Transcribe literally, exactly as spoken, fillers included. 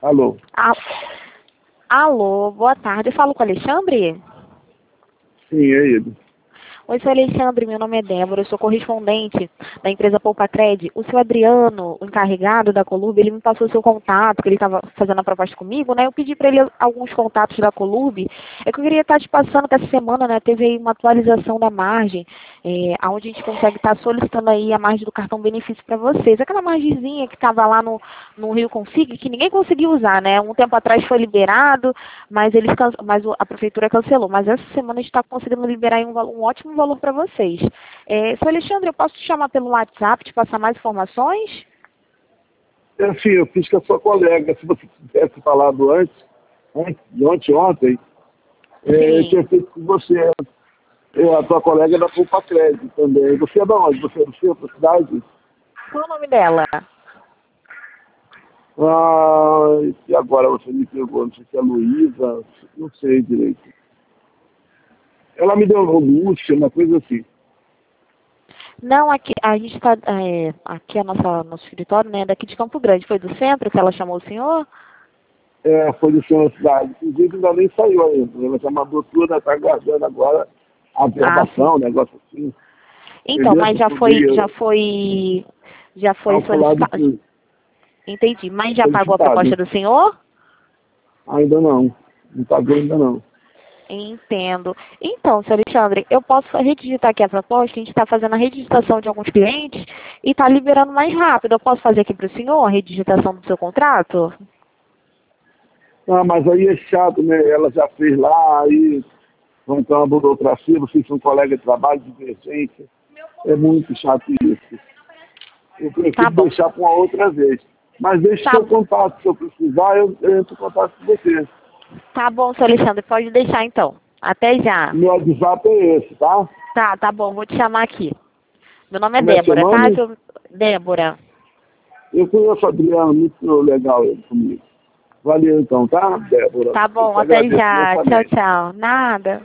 Alô? Al- Alô, boa tarde. Eu falo com o Alexandre? Sim, é ele. Oi, seu Alexandre, meu nome é Débora, eu sou correspondente da empresa Poupacred. O seu Adriano, o encarregado da Colurb, ele me passou o seu contato, que ele estava fazendo a proposta comigo, né? Eu pedi para ele alguns contatos da Colurb. É que eu queria estar te passando que essa semana, né, teve aí uma atualização da margem, é, onde a gente consegue estar solicitando aí a margem do cartão benefício para vocês. Aquela margenzinha que estava lá no, no Rio Config, que ninguém conseguiu usar, né? Um tempo atrás foi liberado, mas, eles, can- mas o- a prefeitura cancelou. Mas essa semana a gente está conseguindo liberar aí um, valo- um ótimo valor para vocês. É, seu Alexandre, eu posso te chamar pelo WhatsApp, te passar mais informações? É, sim, eu fiz com a sua colega. Se você tivesse falado antes, antes de ontem, ontem, é, eu Sim. tinha feito com você. Eu, a tua colega é da Poupa Crédito também. Você é da onde? Você é do centro da cidade? Qual o nome dela? Ah, e agora você me pegou, não sei se é Luísa, não sei direito. Ela me deu uma angústia, uma coisa assim. Não, aqui, a gente está, é, aqui é a nossa, nosso escritório, né, daqui de Campo Grande. Foi do centro que ela chamou o senhor? É, foi do centro da cidade. Inclusive ainda nem saiu ainda. Ela já mandou tudo, está aguardando agora a Ah, sim. aprovação, um negócio assim. Então, Entendeu? mas Para já foi, já poder foi, já foi calcular solicitado. tudo. Entendi. Mas já pagou a proposta Solicitado. do senhor? Ainda não. Não pagou ainda não. Entendo. Então, senhor Alexandre, eu posso redigitar aqui a proposta, a gente está fazendo a redigitação de alguns clientes e está liberando mais rápido. Eu posso fazer aqui para o senhor a redigitação do seu contrato? Ah, mas aí é chato, né? Ela já fez lá, aí vão entrar uma burocracia, você é um colega de trabalho, de divergência. É muito chato isso. Eu Tá prefiro bom. deixar para uma outra vez. Mas deixe Tá, seu contato, se eu precisar, eu, eu entro em contato com você. tá bom, senhor Alexandre, pode deixar então. Até já. Meu WhatsApp é esse, tá? Tá, tá bom, vou te chamar aqui. Meu nome é Como é seu Débora, tá? nome? Que eu- Débora. Eu conheço o Adriano, muito legal ele comigo. Valeu então, tá, Débora? Tá Eu bom, te até agradeço já. Tchau, imensamente. tchau. Nada.